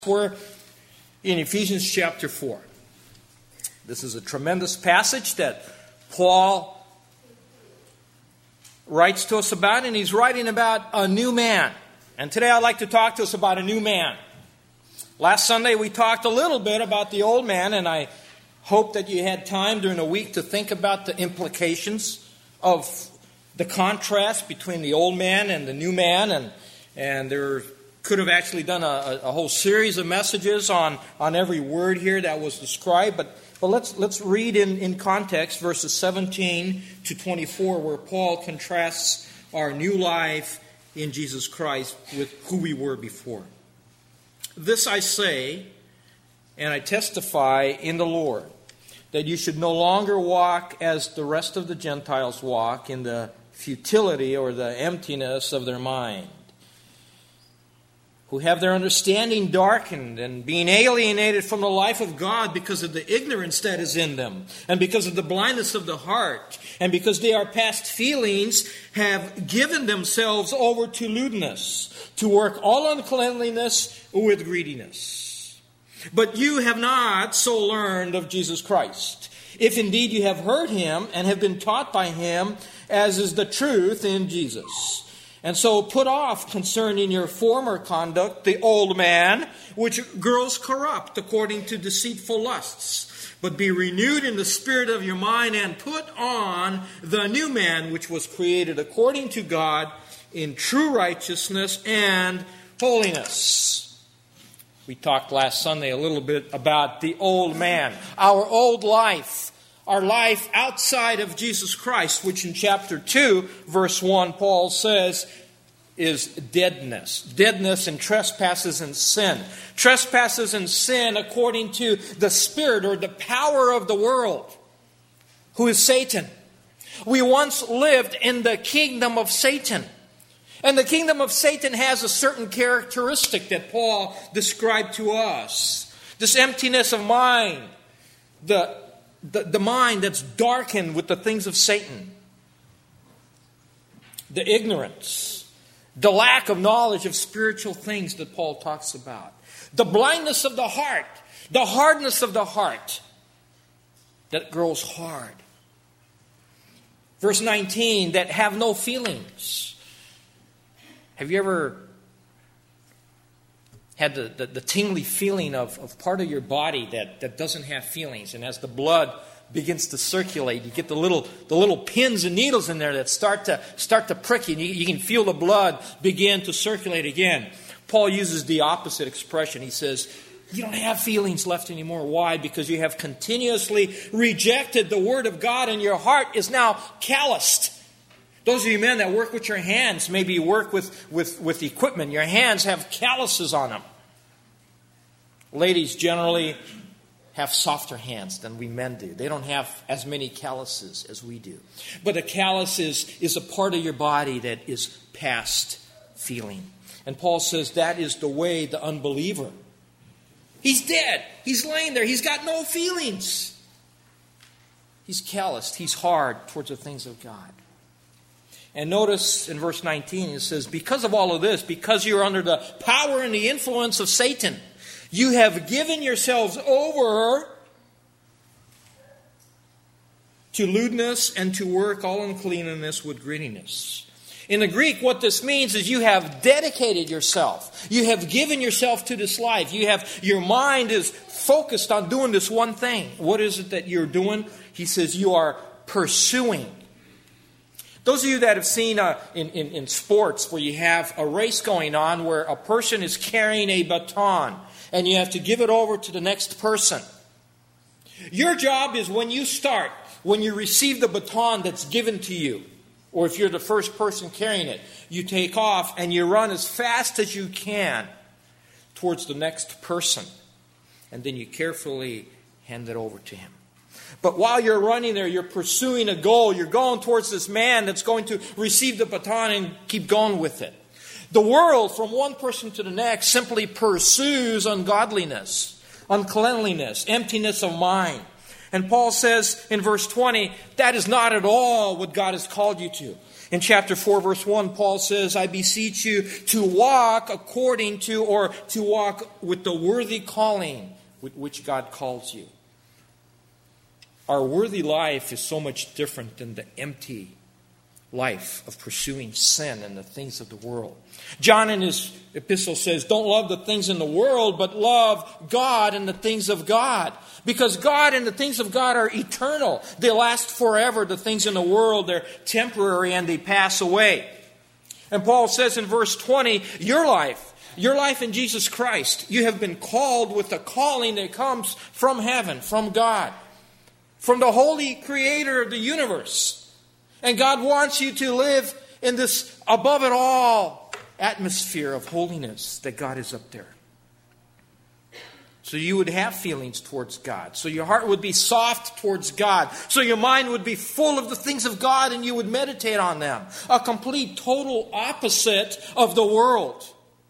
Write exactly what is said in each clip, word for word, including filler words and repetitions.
We're in Ephesians chapter four. This is a tremendous passage that Paul writes to us about, and he's writing about a new man. And today I'd like to talk to us about a new man. Last Sunday we talked a little bit about the old man, and I hope that you had time during the week to think about the implications of the contrast between the old man and the new man, and, and there could have actually done a, a whole series of messages on, on every word here that was described. But, but let's let's read in, in context verses seventeen to twenty-four, where Paul contrasts our new life in Jesus Christ with who we were before. This I say, and I testify in the Lord, that you should no longer walk as the rest of the Gentiles walk, in the futility or the emptiness of their mind, who have their understanding darkened and being alienated from the life of God because of the ignorance that is in them, and because of the blindness of the heart, and because they are past feelings, have given themselves over to lewdness, to work all uncleanliness with greediness. But you have not so learned of Jesus Christ, if indeed you have heard him and have been taught by him, as is the truth in Jesus. And so put off concerning your former conduct the old man, which grows corrupt according to deceitful lusts. But be renewed in the spirit of your mind, and put on the new man, which was created according to God in true righteousness and holiness. We talked last Sunday a little bit about the old man, our old life. Our life outside of Jesus Christ, which in chapter two, verse one, Paul says is deadness. Deadness and trespasses and sin. Trespasses and sin according to the spirit or the power of the world, who is Satan. We once lived in the kingdom of Satan. And the kingdom of Satan has a certain characteristic that Paul described to us. This emptiness of mind. The The, the mind that's darkened with the things of Satan. The ignorance. The lack of knowledge of spiritual things that Paul talks about. The blindness of the heart. The hardness of the heart that grows hard. Verse nineteen, that have no feelings. Have you ever had the, the, the tingly feeling of, of part of your body that, that doesn't have feelings? And as the blood begins to circulate, you get the little the little pins and needles in there that start to start to prick you. And you, you can feel the blood begin to circulate again. Paul uses the opposite expression. He says, you don't have feelings left anymore. Why? Because you have continuously rejected the word of God, and your heart is now calloused. Those of you men that work with your hands, maybe you work with, with, with equipment, your hands have calluses on them. Ladies generally have softer hands than we men do. They don't have as many calluses as we do. But a callus is, is a part of your body that is past feeling. And Paul says that is the way the unbeliever. He's dead. He's laying there. He's got no feelings. He's calloused. He's hard towards the things of God. And notice in verse nineteen, it says, because of all of this, because you're under the power and the influence of Satan, you have given yourselves over to lewdness and to work all uncleanness with greediness. In the Greek, what this means is you have dedicated yourself. You have given yourself to this life. You have, your mind is focused on doing this one thing. What is it that you're doing? He says you are pursuing. Those of you that have seen uh, in, in, in sports where you have a race going on where a person is carrying a baton and you have to give it over to the next person. Your job is when you start, when you receive the baton that's given to you, or if you're the first person carrying it, you take off and you run as fast as you can towards the next person. And then you carefully hand it over to him. But while you're running there, you're pursuing a goal. You're going towards this man that's going to receive the baton and keep going with it. The world, from one person to the next, simply pursues ungodliness, uncleanliness, emptiness of mind. And Paul says in verse twenty, that is not at all what God has called you to. In chapter four, verse one, Paul says, I beseech you to walk according to, or to walk with the worthy calling with which God calls you. Our worthy life is so much different than the empty life of pursuing sin and the things of the world. John in his epistle says, don't love the things in the world, but love God and the things of God. Because God and the things of God are eternal. They last forever. The things in the world, they're temporary and they pass away. And Paul says in verse twenty, your life, your life in Jesus Christ, you have been called with a calling that comes from heaven, from God, from the holy creator of the universe. And God wants you to live in this above it all atmosphere of holiness that God is up there. So you would have feelings towards God. So your heart would be soft towards God. So your mind would be full of the things of God and you would meditate on them. A complete, total opposite of the world.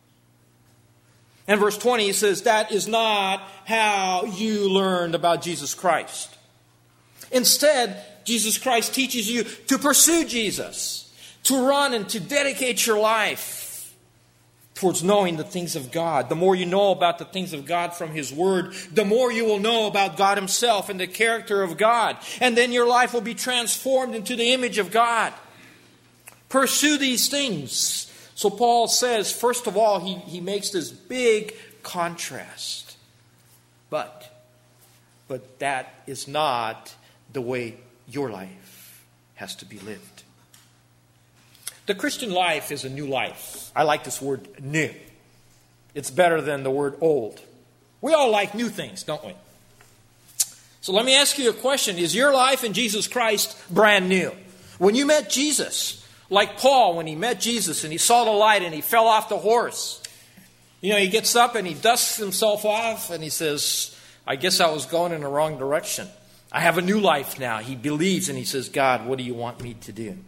And verse twenty says, that is not how you learned about Jesus Christ. Instead, Jesus Christ teaches you to pursue Jesus, to run and to dedicate your life towards knowing the things of God. The more you know about the things of God from His Word, the more you will know about God Himself and the character of God. And then your life will be transformed into the image of God. Pursue these things. So Paul says, first of all, he, he makes this big contrast. But, but that is not the way your life has to be lived. The Christian life is a new life. I like this word new. It's better than the word old. We all like new things, don't we? So let me ask you a question. Is your life in Jesus Christ brand new? When you met Jesus, like Paul, when he met Jesus and he saw the light and he fell off the horse, you know, he gets up and he dusts himself off and he says, I guess I was going in the wrong direction. I have a new life now. He believes and he says, God, what do you want me to do?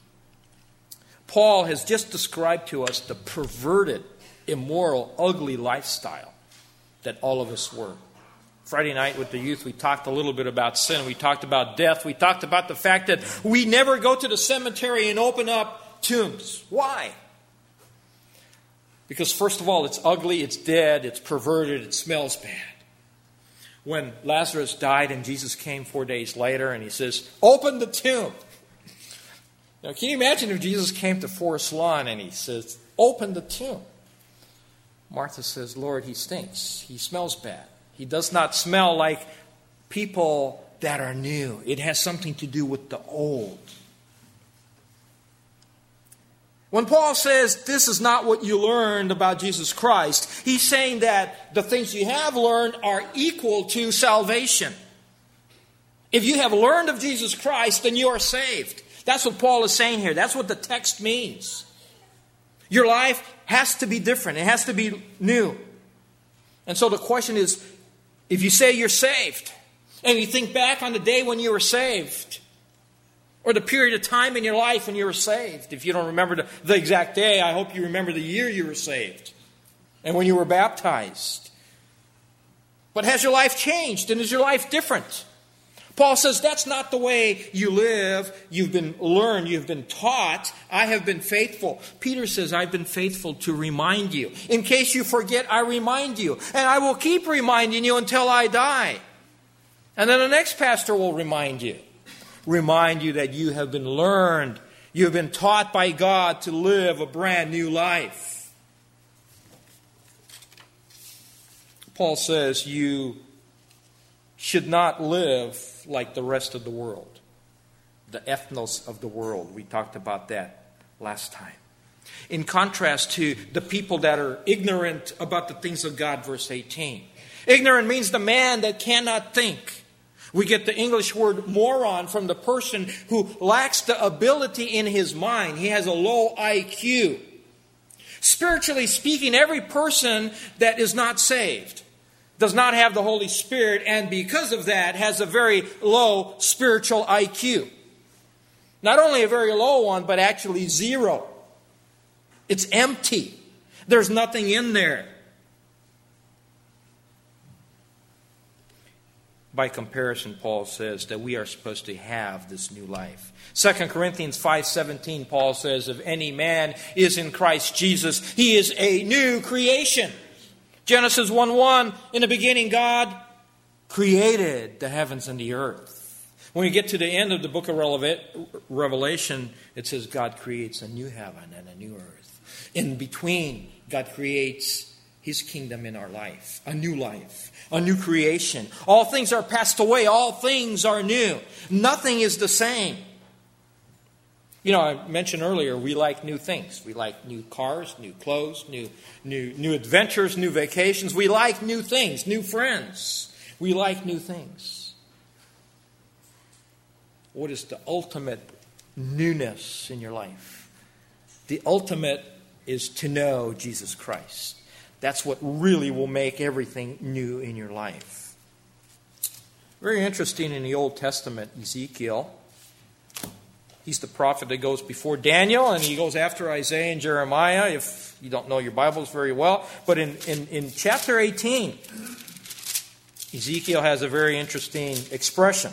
Paul has just described to us the perverted, immoral, ugly lifestyle that all of us were. Friday night with the youth, we talked a little bit about sin. We talked about death. We talked about the fact that we never go to the cemetery and open up tombs. Why? Because first of all, it's ugly, it's dead, it's perverted, it smells bad. When Lazarus died and Jesus came four days later and he says, open the tomb. Now, can you imagine if Jesus came to Forest Lawn and he says, open the tomb? Martha says, Lord, he stinks. He smells bad. He does not smell like people that are new. It has something to do with the old. When Paul says this is not what you learned about Jesus Christ, he's saying that the things you have learned are equal to salvation. If you have learned of Jesus Christ, then you are saved. That's what Paul is saying here. That's what the text means. Your life has to be different. It has to be new. And so the question is, if you say you're saved, and you think back on the day when you were saved, or the period of time in your life when you were saved. If you don't remember the, the exact day, I hope you remember the year you were saved and when you were baptized. But has your life changed and is your life different? Paul says that's not the way you live. You've been learned. You've been taught. I have been faithful. Peter says, I've been faithful to remind you. In case you forget, I remind you. And I will keep reminding you until I die. And then the next pastor will remind you. Remind you that you have been learned. You have been taught by God to live a brand new life. Paul says you should not live like the rest of the world. The ethnos of the world. We talked about that last time. In contrast to the people that are ignorant about the things of God, verse eighteen. Ignorant means the man that cannot think. We get the English word moron from the person who lacks the ability in his mind. He has a low I Q. Spiritually speaking, every person that is not saved does not have the Holy Spirit, and because of that has a very low spiritual I Q. Not only a very low one, but actually zero. It's empty. There's nothing in there. by comparison, Paul says that we are supposed to have this new life. Second Corinthians five seventeen, Paul says, if any man is in Christ Jesus, he is a new creation. Genesis one one, in the beginning God created the heavens and the earth. When you get to the end of the book of Revelation, it says God creates a new heaven and a new earth. In between, God creates His kingdom in our life, a new life, a new creation. All things are passed away. All things are new. Nothing is the same. You know, I mentioned earlier, we like new things. We like new cars, new clothes, new, new, new adventures, new vacations. We like new things, new friends. We like new things. What is the ultimate newness in your life? The ultimate is to know Jesus Christ. That's what really will make everything new in your life. Very interesting in the Old Testament, Ezekiel. He's the prophet that goes before Daniel, and he goes after Isaiah and Jeremiah, if you don't know your Bibles very well. But in, in, in chapter eighteen, Ezekiel has a very interesting expression.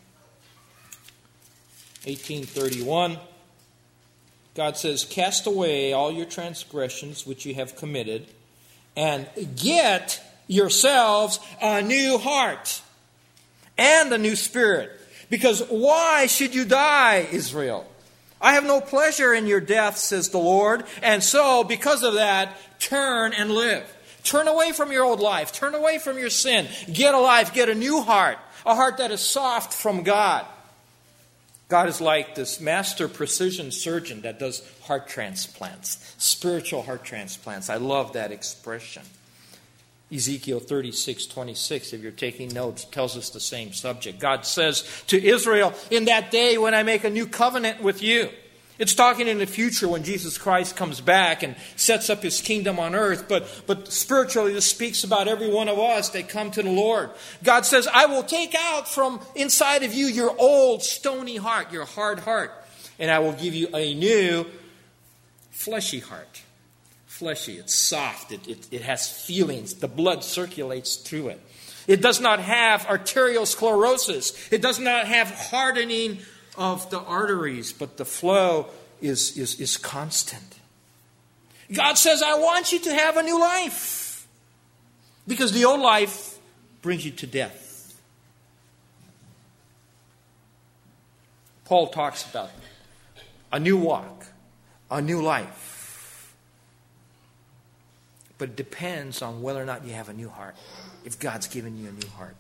eighteen thirty-one, God says, cast away all your transgressions which you have committed, and get yourselves a new heart and a new spirit. Because why should you die, Israel? I have no pleasure in your death, says the Lord. And so, because of that, turn and live. Turn away from your old life. Turn away from your sin. Get a life. Get a new heart. A heart that is soft from God. God is like this master precision surgeon that does heart transplants. Spiritual heart transplants. I love that expression. Ezekiel thirty-six twenty-six, if you're taking notes, tells us the same subject. God says to Israel, in that day when I make a new covenant with you. It's talking in the future when Jesus Christ comes back and sets up His kingdom on earth. But, but spiritually, this speaks about every one of us that come to the Lord. God says, I will take out from inside of you your old stony heart, your hard heart. And I will give you a new fleshy heart. Fleshy, it's soft, it, it, it has feelings, the blood circulates through it. It does not have arteriosclerosis. It does not have hardening of the arteries, but the flow is, is, is constant. God says, I want you to have a new life. Because the old life brings you to death. Paul talks about a new walk, a new life. But it depends on whether or not you have a new heart. If God's given you a new heart.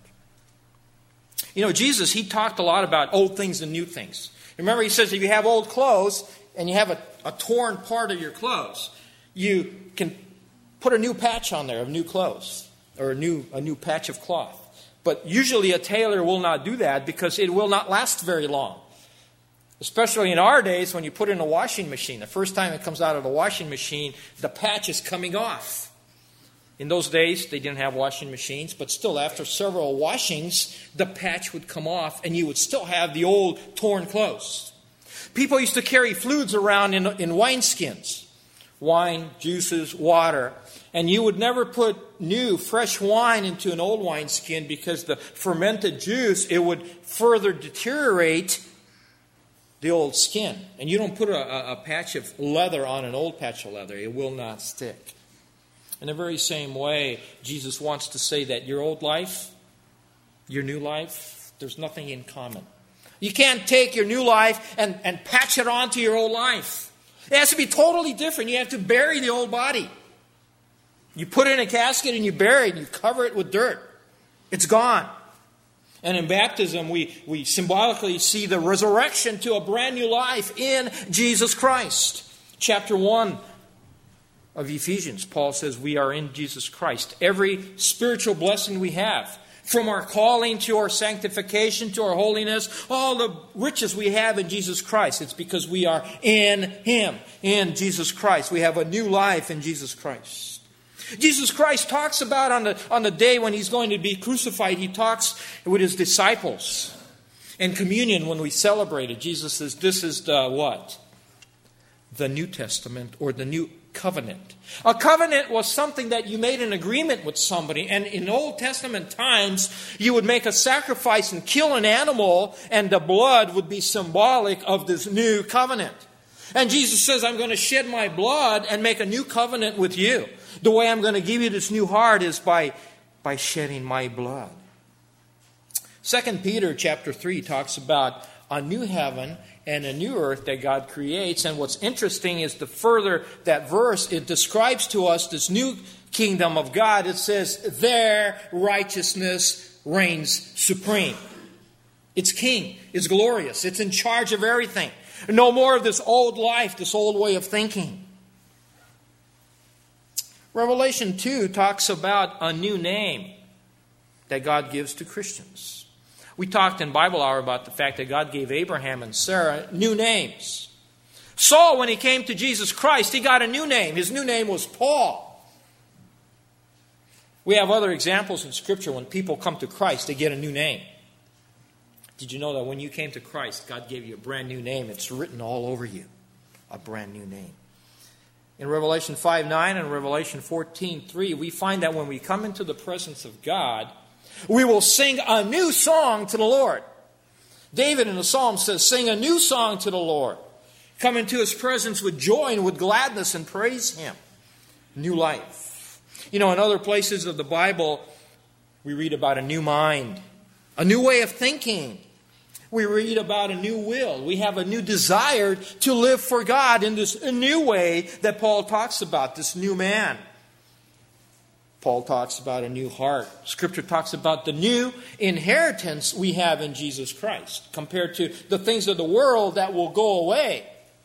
You know, Jesus, He talked a lot about old things and new things. Remember, He says if you have old clothes and you have a, a torn part of your clothes, you can put a new patch on there of new clothes or a new, a new patch of cloth. But usually a tailor will not do that because it will not last very long. Especially in our days when you put it in a washing machine. The first time it comes out of the washing machine, the patch is coming off. In those days, they didn't have washing machines, but still after several washings, the patch would come off and you would still have the old torn clothes. People used to carry fluids around in, in wineskins. Wine, juices, water. And you would never put new, fresh wine into an old wineskin because the fermented juice, it would further deteriorate the old skin. And you don't put a, a, a patch of leather on an old patch of leather. It will not stick. In the very same way, Jesus wants to say that your old life, your new life, there's nothing in common. You can't take your new life and, and patch it onto your old life. It has to be totally different. You have to bury the old body. You put it in a casket and you bury it and you cover it with dirt. It's gone. And in baptism, we, we symbolically see the resurrection to a brand new life in Jesus Christ. Chapter one of Ephesians, Paul says we are in Jesus Christ. Every spiritual blessing we have, from our calling to our sanctification to our holiness, all the riches we have in Jesus Christ, it's because we are in Him, in Jesus Christ. We have a new life in Jesus Christ. Jesus Christ talks about on the, on the day when He's going to be crucified, He talks with His disciples. In communion, when we celebrate it, Jesus says, this is the what? The New Testament, or the new covenant. A covenant was something that you made an agreement with somebody. And in Old Testament times, you would make a sacrifice and kill an animal, and the blood would be symbolic of this new covenant. And Jesus says, I'm going to shed my blood and make a new covenant with you. The way I'm going to give you this new heart is by, by shedding my blood. Second Peter chapter three talks about a new heaven and a new earth that God creates. And what's interesting is the further that verse, it describes to us this new kingdom of God. It says, there righteousness reigns supreme. It's king. It's glorious. It's in charge of everything. No more of this old life, this old way of thinking. Revelation two talks about a new name that God gives to Christians. We talked in Bible Hour about the fact that God gave Abraham and Sarah new names. Saul, when he came to Jesus Christ, he got a new name. His new name was Paul. We have other examples in Scripture when people come to Christ, they get a new name. Did you know that when you came to Christ, God gave you a brand new name? It's written all over you. A brand new name. In Revelation five nine and Revelation fourteen three, we find that when we come into the presence of God, we will sing a new song to the Lord. David in the Psalm says, sing a new song to the Lord. Come into His presence with joy and with gladness and praise Him. New life. You know, in other places of the Bible, we read about a new mind, a new way of thinking. We read about a new will. We have a new desire to live for God in this new way that Paul talks about, this new man. Paul talks about a new heart. Scripture talks about the new inheritance we have in Jesus Christ compared to the things of the world that will go away.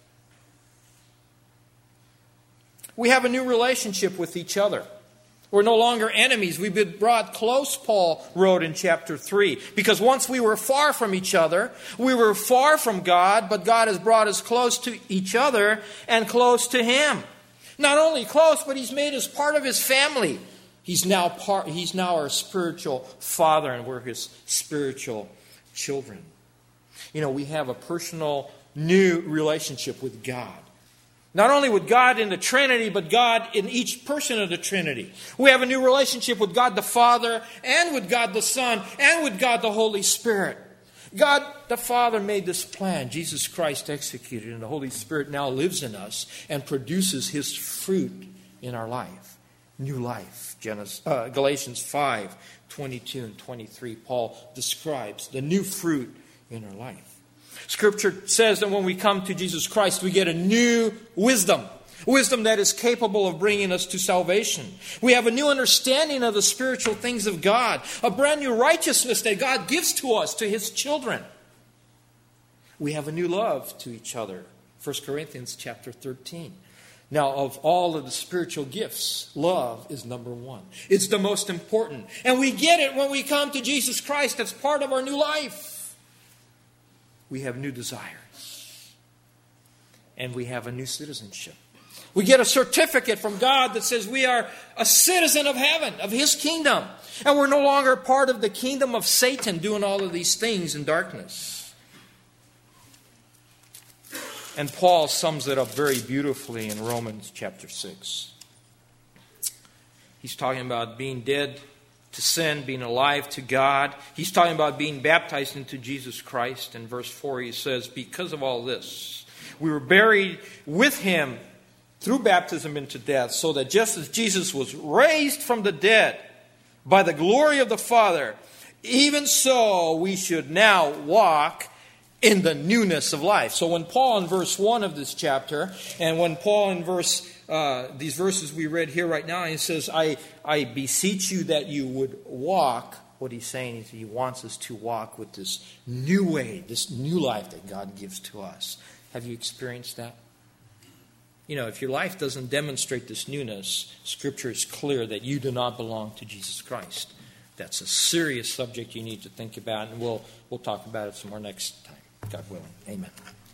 We have a new relationship with each other. We're no longer enemies. We've been brought close, Paul wrote in chapter three. Because once we were far from each other, we were far from God, but God has brought us close to each other and close to Him. Not only close, but He's made us part of His family. He's now part, He's now our spiritual father, and we're His spiritual children. You know, we have a personal new relationship with God. Not only with God in the Trinity, but God in each person of the Trinity. We have a new relationship with God the Father, and with God the Son, and with God the Holy Spirit. God the Father made this plan. Jesus Christ executed, and the Holy Spirit now lives in us and produces His fruit in our life. New life. Genesis, uh, Galatians five, twenty-two and twenty-three, Paul describes the new fruit in our life. Scripture says that when we come to Jesus Christ, we get a new wisdom. Wisdom that is capable of bringing us to salvation. We have a new understanding of the spiritual things of God. A brand new righteousness that God gives to us, to His children. We have a new love to each other. First Corinthians chapter thirteen. Now, of all of the spiritual gifts, love is number one. It's the most important. And we get it when we come to Jesus Christ. That's part of our new life. We have new desires. And we have a new citizenship. We get a certificate from God that says we are a citizen of heaven, of His kingdom. And we're no longer part of the kingdom of Satan doing all of these things in darkness. And Paul sums it up very beautifully in Romans chapter six. He's talking about being dead to sin, being alive to God. He's talking about being baptized into Jesus Christ. In verse four he says, because of all this, we were buried with Him through baptism into death, so that just as Jesus was raised from the dead by the glory of the Father, even so we should now walk in the newness of life. So when Paul in verse one of this chapter, and when Paul in verse Uh, these verses we read here right now, he says, I, I beseech you that you would walk. What he's saying is he wants us to walk with this new way, this new life that God gives to us. Have you experienced that? You know, if your life doesn't demonstrate this newness, Scripture is clear that you do not belong to Jesus Christ. That's a serious subject you need to think about, and we'll, we'll talk about it some more next time, God willing. Amen.